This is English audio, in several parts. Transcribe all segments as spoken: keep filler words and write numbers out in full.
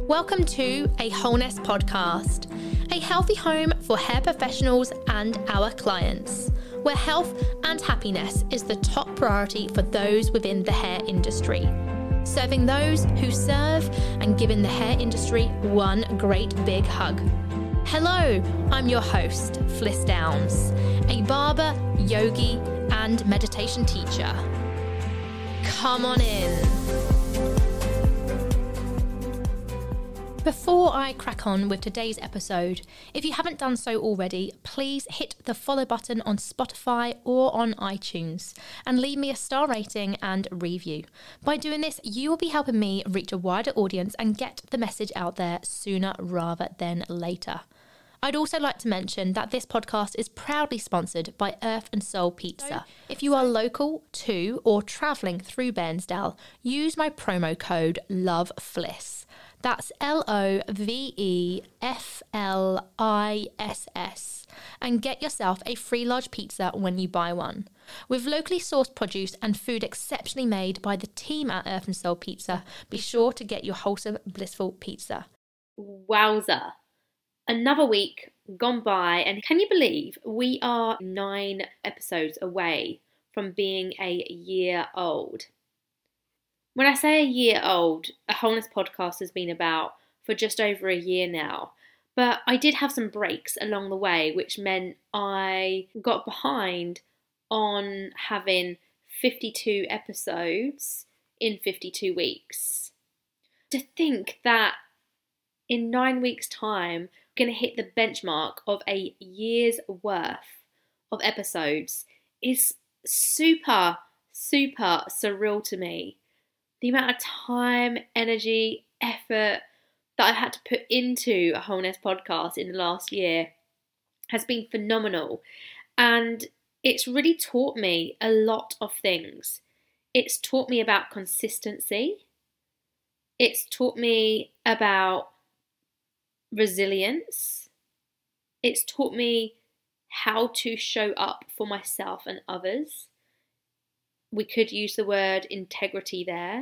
Welcome to a Wholeness Podcast, a healthy home for hair professionals and our clients, where health and happiness is the top priority for those within the hair industry. Serving those who serve and giving the hair industry one great big hug. Hello, I'm your host, Fliss Downs, a barber, yogi, and meditation teacher. Come on in. Before I crack on with today's episode, if you haven't done so already, please hit the follow button on Spotify or on iTunes and leave me a star rating and review. By doing this, you will be helping me reach a wider audience and get the message out there sooner rather than later. I'd also like to mention that this podcast is proudly sponsored by Earth and Soul Pizza. So, if you are local to or travelling through Bairnsdale, use my promo code LOVEFLISS. That's L O V E F L I S S and get yourself a free large pizza when you buy one. With locally sourced produce and food exceptionally made by the team at Earth and Soul Pizza, be sure to get your wholesome, blissful pizza. Wowza. Another week gone by, and can you believe we are nine episodes away from being a year old? When I say a year old, a Wholeness Podcast has been about for just over a year now, but I did have some breaks along the way, which meant I got behind on having fifty-two episodes in fifty-two weeks. To think that in nine weeks' time, we're going to hit the benchmark of a year's worth of episodes is super, super surreal to me. The amount of time, energy, effort that I've had to put into a Wholeness Podcast in the last year has been phenomenal. And it's really taught me a lot of things. It's taught me about consistency. It's taught me about resilience. It's taught me how to show up for myself and others. We could use the word integrity there.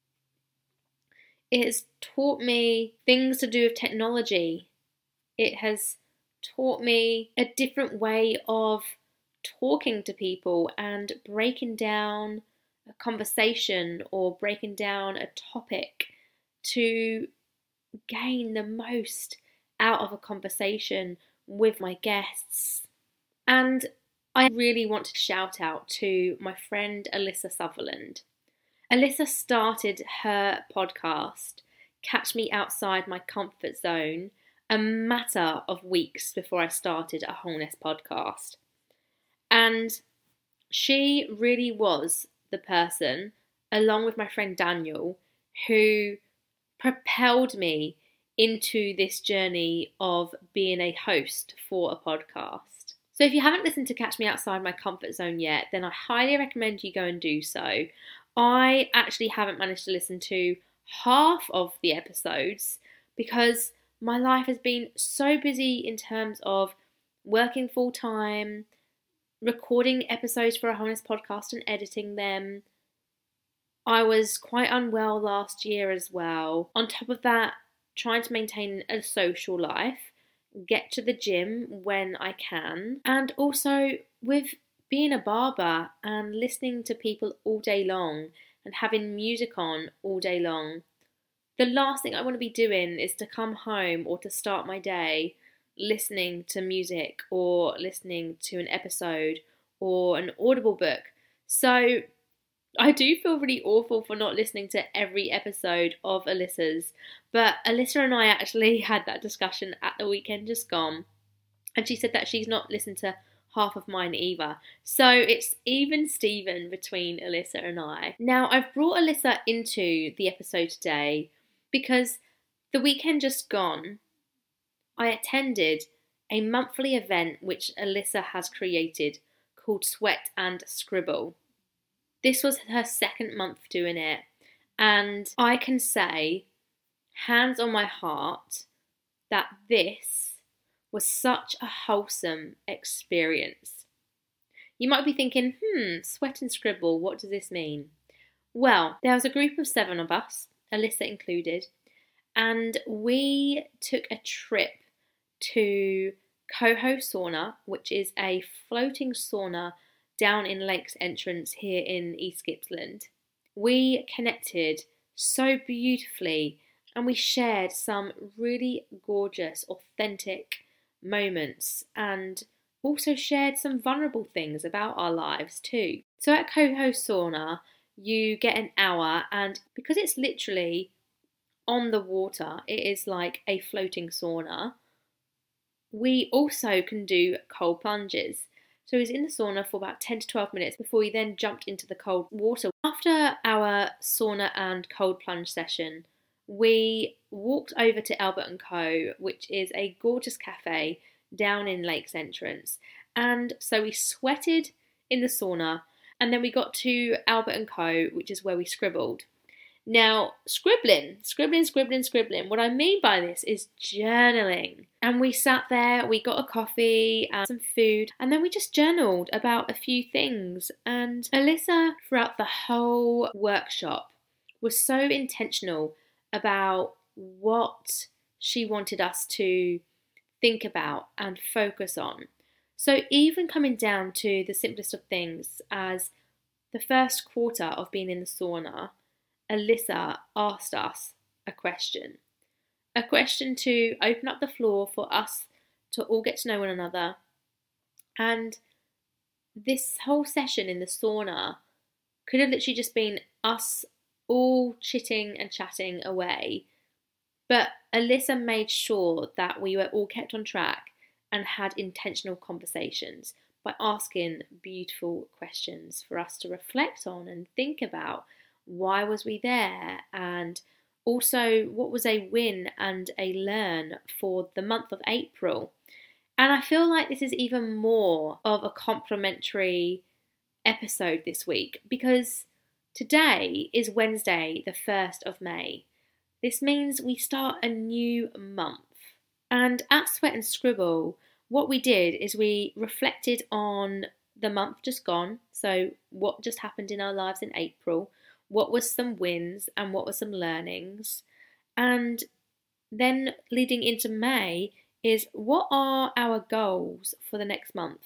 It has taught me things to do with technology. It has taught me a different way of talking to people and breaking down a conversation or breaking down a topic to gain the most out of a conversation with my guests. And I really want to shout out to my friend Alyssa Sutherland. Alyssa started her podcast, Catch Me Outside My Comfort Zone, a matter of weeks before I started a Wholeness Podcast. And she really was the person, along with my friend Daniel, who propelled me into this journey of being a host for a podcast. So if you haven't listened to Catch Me Outside My Comfort Zone yet, then I highly recommend you go and do so. I actually haven't managed to listen to half of the episodes because my life has been so busy in terms of working full time, recording episodes for a Wholeness Podcast and editing them. I was quite unwell last year as well. On top of that, trying to maintain a social life, get to the gym when I can, and also with being a barber and listening to people all day long and having music on all day long, the last thing I want to be doing is to come home or to start my day listening to music or listening to an episode or an Audible book. So I do feel really awful for not listening to every episode of Alyssa's, but Alyssa and I actually had that discussion at the weekend just gone, and she said that she's not listened to half of mine either. So it's even Steven between Alyssa and I. Now, I've brought Alyssa into the episode today because the weekend just gone, I attended a monthly event which Alyssa has created called Sweat and Scribble. This was her second month doing it, and I can say, hands on my heart, that this was such a wholesome experience. You might be thinking, hmm, Sweat and Scribble, what does this mean? Well, there was a group of seven of us, Alyssa included, and we took a trip to Coho Sauna, which is a floating sauna down in Lakes Entrance here in East Gippsland. We connected so beautifully and we shared some really gorgeous, authentic moments and also shared some vulnerable things about our lives too. So at Coho Sauna, you get an hour, and because it's literally on the water, it is like a floating sauna. We also can do cold plunges. So he was in the sauna for about ten to twelve minutes before he then jumped into the cold water. After our sauna and cold plunge session, we walked over to Albert and Co, which is a gorgeous cafe down in Lakes Entrance. And so we sweated in the sauna, and then we got to Albert and Co, which is where we scribbled. Now, scribbling, scribbling, scribbling, scribbling. What I mean by this is journaling. And we sat there, we got a coffee and some food, and then we just journaled about a few things. And Alyssa, throughout the whole workshop, was so intentional about what she wanted us to think about and focus on. So even coming down to the simplest of things, as the first quarter of being in the sauna, Alyssa asked us a question. A question to open up the floor for us to all get to know one another. And this whole session in the sauna could have literally just been us all chitting and chatting away. But Alyssa made sure that we were all kept on track and had intentional conversations by asking beautiful questions for us to reflect on and think about. Why was we there? And also, what was a win and a learn for the month of April? And I feel like this is even more of a complimentary episode this week because today is Wednesday, the first of May. This means we start a new month. And at Sweat and Scribble, what we did is we reflected on the month just gone. So what just happened in our lives in April. What was some wins and what were some learnings? And then leading into May is what are our goals for the next month?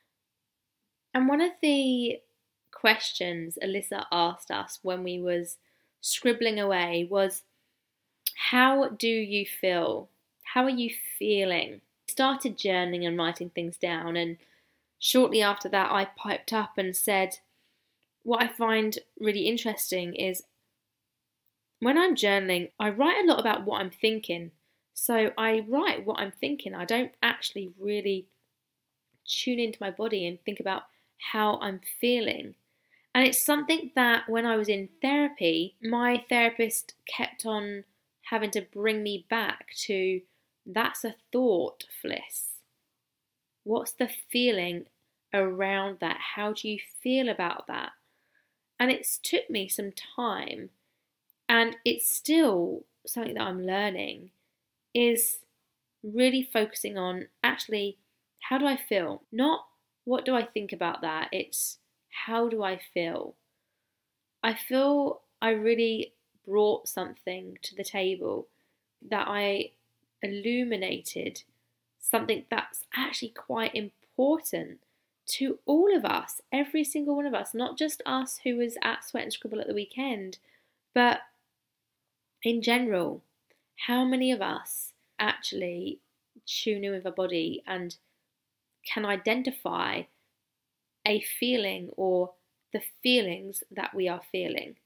And one of the questions Alyssa asked us when we was scribbling away was, how do you feel? How are you feeling? I started journaling and writing things down, and shortly after that I piped up and said, what I find really interesting is when I'm journaling, I write a lot about what I'm thinking. So I write what I'm thinking. I don't actually really tune into my body and think about how I'm feeling. And it's something that when I was in therapy, my therapist kept on having to bring me back to, that's a thought, Fliss. What's the feeling around that? How do you feel about that? And it's took me some time, and it's still something that I'm learning, is really focusing on actually, how do I feel? Not what do I think about that, it's how do I feel? I feel I really brought something to the table, that I illuminated something that's actually quite important to all of us, every single one of us, not just us who was at Sweat and Scribble at the weekend, but in general, how many of us actually tune in with our body and can identify a feeling or the feelings that we are feeling?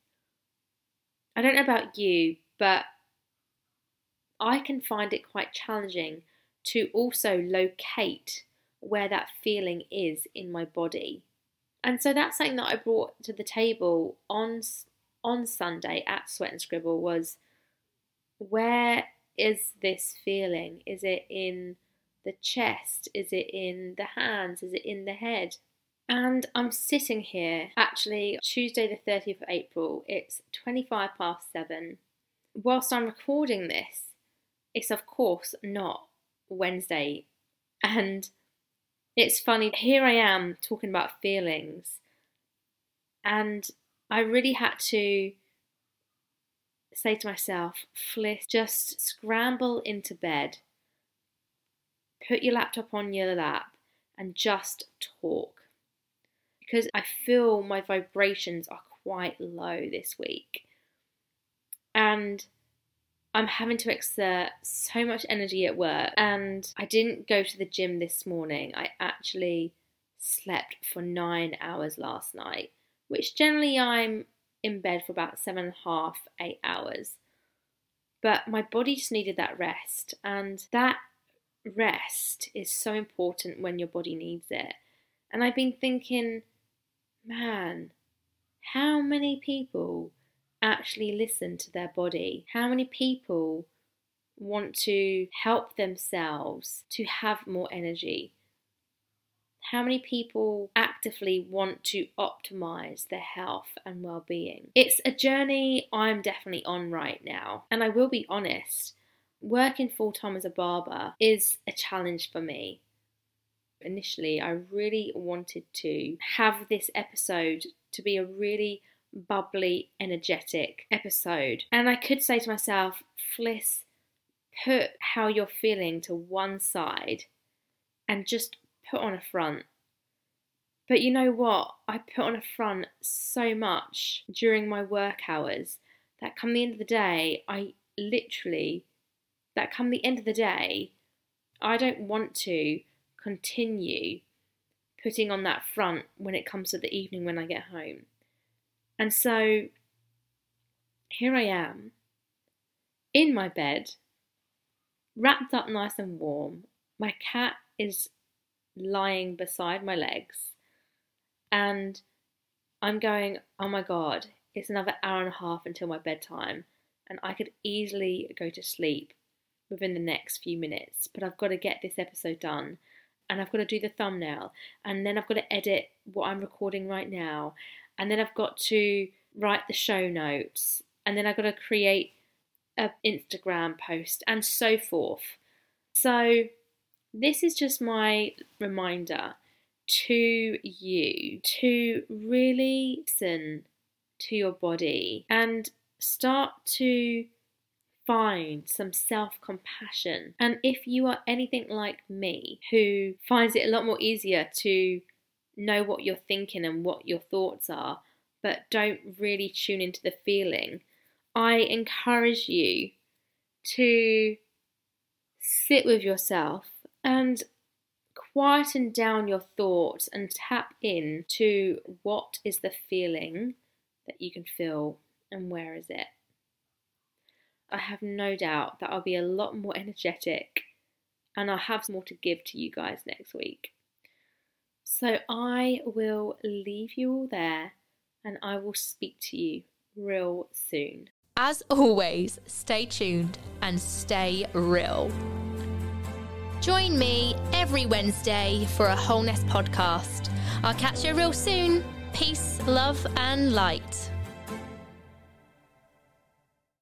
I don't know about you, but I can find it quite challenging to also locate where that feeling is in my body. And so that's something that I brought to the table on on Sunday at Sweat and Scribble was, where is this feeling? Is it in the chest? Is it in the hands? Is it in the head? And I'm sitting here, actually Tuesday the thirtieth of April, it's twenty-five past seven. Whilst I'm recording this, it's of course not Wednesday, and it's funny, here I am talking about feelings, and I really had to say to myself, Fliss, just scramble into bed, put your laptop on your lap and just talk. Because I feel my vibrations are quite low this week. And I'm having to exert so much energy at work, and I didn't go to the gym this morning. I actually slept for nine hours last night, which generally I'm in bed for about seven and a half, eight hours. But my body just needed that rest, and that rest is so important when your body needs it. And I've been thinking, man, how many people actually listen to their body? How many people want to help themselves to have more energy? How many people actively want to optimize their health and well-being? It's a journey I'm definitely on right now. And I will be honest, working full-time as a barber is a challenge for me. Initially, I really wanted to have this episode to be a really bubbly, energetic episode. And I could say to myself, Fliss, put how you're feeling to one side and just put on a front. But you know what? I put on a front so much during my work hours that come the end of the day, I literally, that come the end of the day, I don't want to continue putting on that front when it comes to the evening when I get home. And so here I am in my bed, wrapped up nice and warm. My cat is lying beside my legs, and I'm going, oh my God, it's another hour and a half until my bedtime, and I could easily go to sleep within the next few minutes, but I've got to get this episode done, and I've got to do the thumbnail, and then I've got to edit what I'm recording right now, and then I've got to write the show notes, and then I've got to create an Instagram post, and so forth. So this is just my reminder to you to really listen to your body and start to find some self-compassion. And if you are anything like me, who finds it a lot more easier to know what you're thinking and what your thoughts are, but don't really tune into the feeling, I encourage you to sit with yourself and quieten down your thoughts and tap in to what is the feeling that you can feel and where is it. I have no doubt that I'll be a lot more energetic and I'll have more to give to you guys next week. So I will leave you all there and I will speak to you real soon. As always, stay tuned and stay real. Join me every Wednesday for a Wholeness podcast. I'll catch you real soon. Peace, love and light.